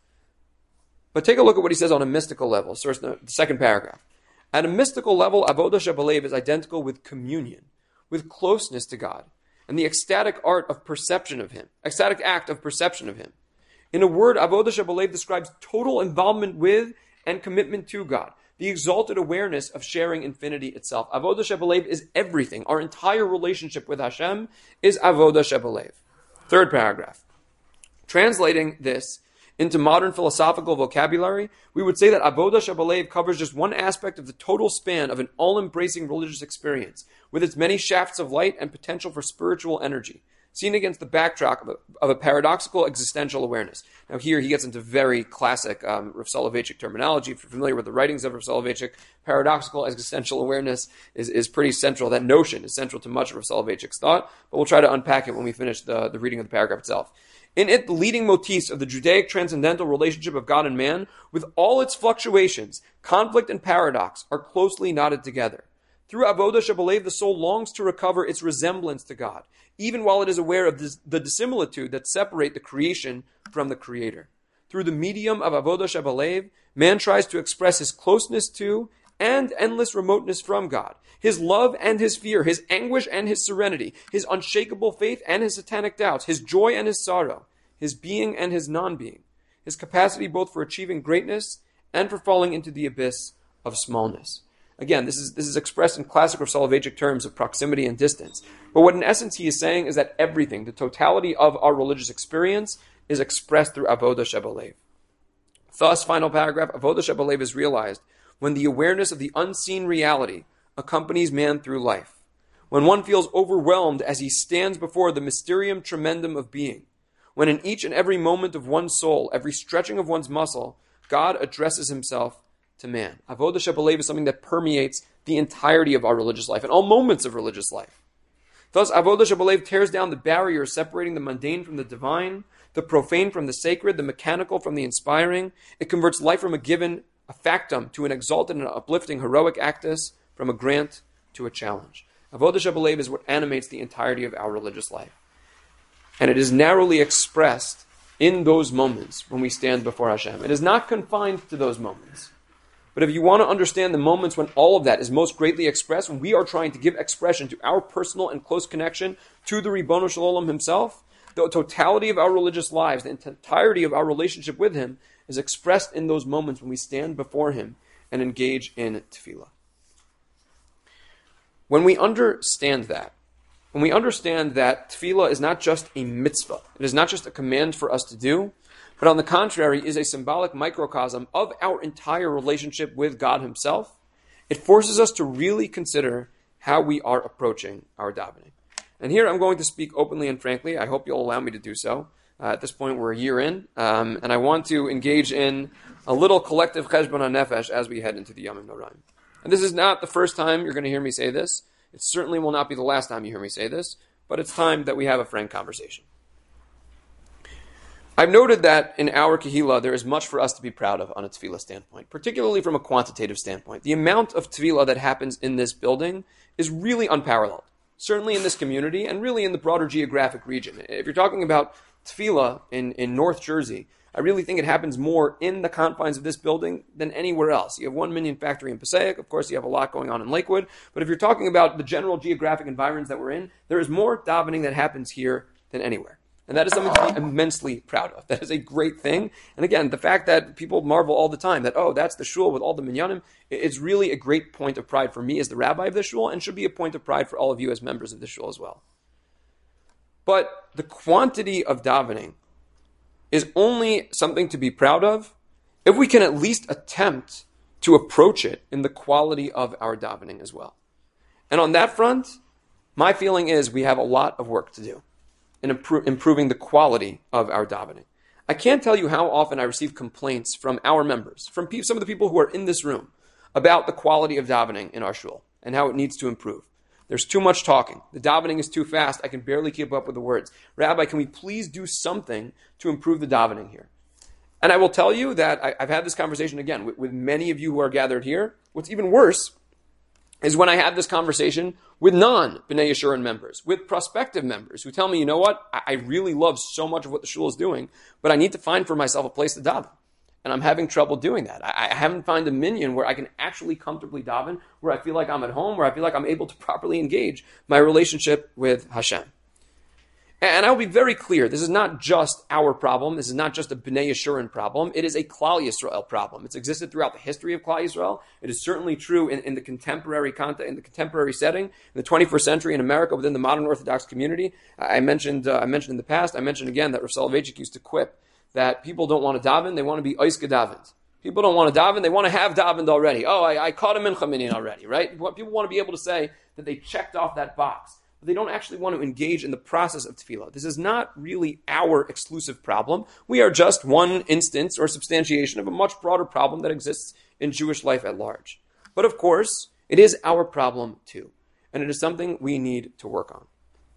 But take a look at what he says on a mystical level, source, the second paragraph. At a mystical level, Avodah Shebalev is identical with communion, with closeness to God, and the ecstatic art of perception of Him, ecstatic act of perception of Him. In a word, Avodah Shebalev describes total involvement with and commitment to God, the exalted awareness of sharing infinity itself. Avodah Shebalev is everything. Our entire relationship with Hashem is Avodah Shebalev. Third paragraph. Translating this into modern philosophical vocabulary, we would say that Avodah Shebalev covers just one aspect of the total span of an all-embracing religious experience, with its many shafts of light and potential for spiritual energy, seen against the backdrop of a, of a paradoxical existential awareness. Now here he gets into very classic um, Rav Soloveitchik terminology. If you're familiar with the writings of Rav Soloveitchik, paradoxical existential awareness is, is pretty central. That notion is central to much of Rav Soloveitchik's thought, but we'll try to unpack it when we finish the, the reading of the paragraph itself. In it, the leading motifs of the Judaic transcendental relationship of God and man, with all its fluctuations, conflict and paradox, are closely knotted together. Through Avodah Shebalev, the soul longs to recover its resemblance to God, even while it is aware of this, the dissimilitude that separate the creation from the Creator. Through the medium of Avodah Shebalev, man tries to express his closeness to and endless remoteness from God, his love and his fear, his anguish and his serenity, his unshakable faith and his satanic doubts, his joy and his sorrow, his being and his non-being, his capacity both for achieving greatness and for falling into the abyss of smallness. Again, this is this is expressed in classic Rav Soloveitchik terms of proximity and distance. But what in essence he is saying is that everything, the totality of our religious experience, is expressed through Avodah Shebalev. Thus, final paragraph, Avodah Shebalev is realized when the awareness of the unseen reality accompanies man through life. When one feels overwhelmed as he stands before the mysterium tremendum of being. When in each and every moment of one's soul, every stretching of one's muscle, God addresses himself to man. Avodah Shebalev is something that permeates the entirety of our religious life and all moments of religious life. Thus, Avodah Shebalev tears down the barriers separating the mundane from the divine, the profane from the sacred, the mechanical from the inspiring. It converts life from a given, a factum, to an exalted and uplifting heroic actus, from a grant to a challenge. Avodah Shebalev is what animates the entirety of our religious life. And it is narrowly expressed in those moments when we stand before Hashem. It is not confined to those moments. But if you want to understand the moments when all of that is most greatly expressed, when we are trying to give expression to our personal and close connection to the Ribbono Shel Olam himself, the totality of our religious lives, the entirety of our relationship with him, is expressed in those moments when we stand before him and engage in tefillah. When we understand that, when we understand that tefillah is not just a mitzvah, it is not just a command for us to do, but on the contrary is a symbolic microcosm of our entire relationship with God himself, it forces us to really consider how we are approaching our davening. And here I'm going to speak openly and frankly. I hope you'll allow me to do so. Uh, at this point, we're a year in, um, and I want to engage in a little collective cheshbon hanefesh as we head into the Yomim Noraim. And this is not the first time you're going to hear me say this. It certainly will not be the last time you hear me say this, but it's time that we have a frank conversation. I've noted that in our Kehillah, there is much for us to be proud of on a tefillah standpoint, particularly from a quantitative standpoint. The amount of tefillah that happens in this building is really unparalleled, certainly in this community and really in the broader geographic region. If you're talking about tefillah in, in North Jersey, I really think it happens more in the confines of this building than anywhere else. You have one Minyan factory in Passaic. Of course, you have a lot going on in Lakewood. But if you're talking about the general geographic environs that we're in, there is more davening that happens here than anywhere. And that is something to be immensely proud of. That is a great thing. And again, the fact that people marvel all the time that, oh, that's the shul with all the minyanim, it's really a great point of pride for me as the rabbi of the shul and should be a point of pride for all of you as members of the shul as well. But the quantity of davening is only something to be proud of if we can at least attempt to approach it in the quality of our davening as well. And on that front, my feeling is we have a lot of work to do in impro- improving the quality of our davening. I can't tell you how often I receive complaints from our members, from pe- some of the people who are in this room, about the quality of davening in our shul and how it needs to improve. There's too much talking. The davening is too fast. I can barely keep up with the words. Rabbi, can we please do something to improve the davening here? And I will tell you that I, I've had this conversation again with, with many of you who are gathered here. What's even worse is when I have this conversation with non-B'nai Yeshurun members, with prospective members who tell me, you know what, I, I really love so much of what the shul is doing, but I need to find for myself a place to daven. And I'm having trouble doing that. I, I haven't found a minyan where I can actually comfortably daven, where I feel like I'm at home, where I feel like I'm able to properly engage my relationship with Hashem. And I'll be very clear, this is not just our problem. This is not just a B'nai Yeshurun problem. It is a Klal Yisrael problem. It's existed throughout the history of Klal Yisrael. It is certainly true in, in the contemporary context, in the contemporary setting, in the twenty-first century in America, within the modern Orthodox community. I mentioned, uh, I mentioned in the past, I mentioned again that Rav Soloveitchik used to quip that people don't want to daven, they want to be ois gedavened. People don't want to daven, they want to have davened already. Oh, I, I caught a mincha minyan already, right? People want to be able to say that they checked off that box. But they don't actually want to engage in the process of tefillah. This is not really our exclusive problem. We are just one instance or substantiation of a much broader problem that exists in Jewish life at large. But of course, it is our problem too. And it is something we need to work on.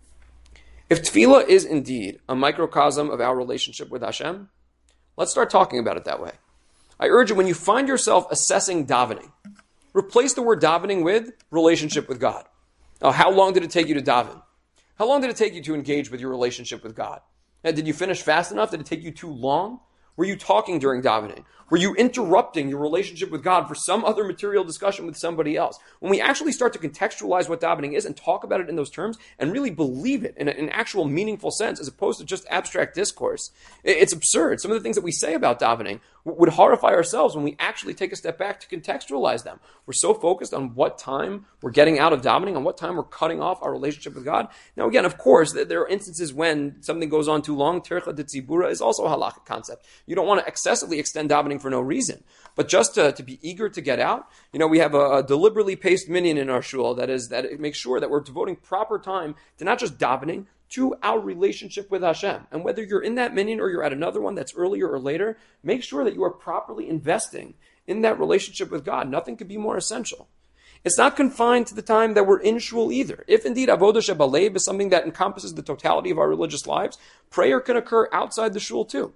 If tefillah is indeed a microcosm of our relationship with Hashem, let's start talking about it that way. I urge you, when you find yourself assessing davening, replace the word davening with relationship with God. Oh, how long did it take you to daven? How long did it take you to engage with your relationship with God? And did you finish fast enough? Did it take you too long? Were you talking during davening? Were you interrupting your relationship with God for some other material discussion with somebody else? When we actually start to contextualize what davening is and talk about it in those terms and really believe it in an actual meaningful sense as opposed to just abstract discourse, it's absurd. Some of the things that we say about davening, would horrify ourselves when we actually take a step back to contextualize them. We're so focused on what time we're getting out of davening, on what time we're cutting off our relationship with God. Now again, of course, there are instances when something goes on too long. Tircha de tzibura is also a halakhic concept. You don't want to excessively extend davening for no reason. But just to, to be eager to get out, you know, we have a, a deliberately paced minyan in our shul that is that it makes sure that we're devoting proper time to not just davening, to our relationship with Hashem. And whether you're in that minyan or you're at another one that's earlier or later, make sure that you are properly investing in that relationship with God. Nothing could be more essential. It's not confined to the time that we're in shul either. If indeed avodah shebalev is something that encompasses the totality of our religious lives, prayer can occur outside the shul too.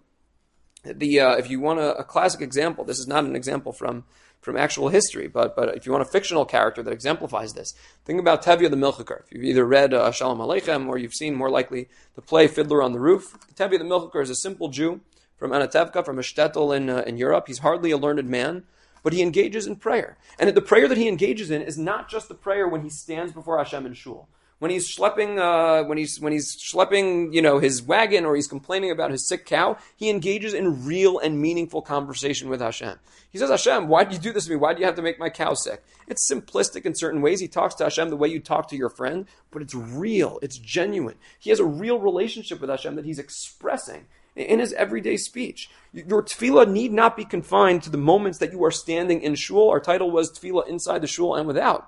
The uh, if you want a, a classic example, this is not an example from from actual history, but but if you want a fictional character that exemplifies this, think about Tevye the Milchiker. If you've either read uh, Shalom Aleichem or you've seen more likely the play Fiddler on the Roof, Tevye the Milchiker is a simple Jew from Anatevka, from a shtetl in uh, in Europe. He's hardly a learned man, but he engages in prayer. And the prayer that he engages in is not just the prayer when he stands before Hashem in shul. When he's schlepping, uh, when he's when he's schlepping, you know, his wagon, or he's complaining about his sick cow, he engages in real and meaningful conversation with Hashem. He says, Hashem, why do you do this to me? Why do you have to make my cow sick? It's simplistic in certain ways. He talks to Hashem the way you talk to your friend, but it's real. It's genuine. He has a real relationship with Hashem that he's expressing in his everyday speech. Your tefillah need not be confined to the moments that you are standing in shul. Our title was Tefillah inside the shul and without.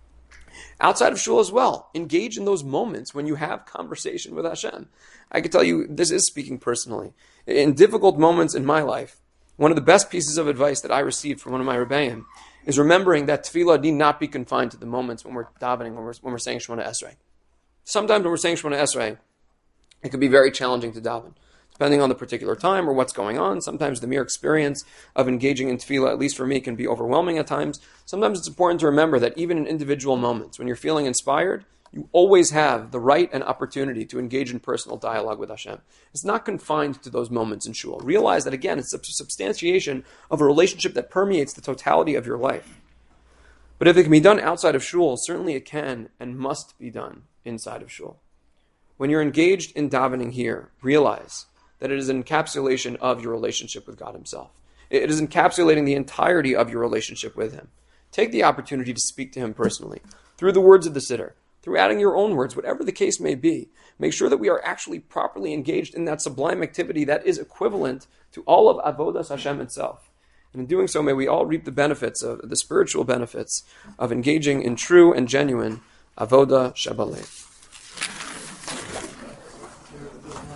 Outside of shul as well, engage in those moments when you have conversation with Hashem. I can tell you, this is speaking personally. In difficult moments in my life, one of the best pieces of advice that I received from one of my rebbeim is remembering that tefillah need not be confined to the moments when we're davening, when we're, when we're saying Shemona Esrei. Sometimes when we're saying Shemona Esrei, it can be very challenging to daven, depending on the particular time or what's going on. Sometimes the mere experience of engaging in tefillah, at least for me, can be overwhelming at times. Sometimes it's important to remember that even in individual moments, when you're feeling inspired, you always have the right and opportunity to engage in personal dialogue with Hashem. It's not confined to those moments in shul. Realize that, again, it's a substantiation of a relationship that permeates the totality of your life. But if it can be done outside of shul, certainly it can and must be done inside of shul. When you're engaged in davening here, realize that it is an encapsulation of your relationship with God Himself. It is encapsulating the entirety of your relationship with Him. Take the opportunity to speak to Him personally, through the words of the siddur, through adding your own words, whatever the case may be. Make sure that we are actually properly engaged in that sublime activity that is equivalent to all of Avodas Hashem itself. And in doing so, may we all reap the benefits, of the spiritual benefits of engaging in true and genuine Avodah Shebalev.